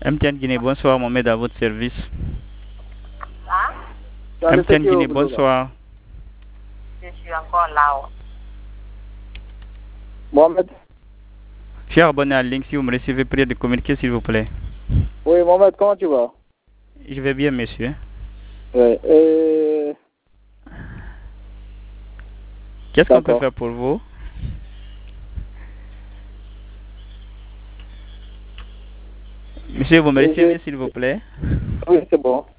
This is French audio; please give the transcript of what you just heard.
MTN Guinée, bonsoir, Mohamed à votre service. Hein? MTN Guinée, bonsoir. Je suis encore là. Mohamed. Cher abonné à ligne, si vous me recevez, priez de communiquer, s'il vous plaît. Oui, Mohamed, comment tu vas? Je vais bien, monsieur. Oui. Qu'est-ce qu'on peut D'accord. faire pour vous? Monsieur, vous me recevez, s'il vous plaît? Oui, c'est bon.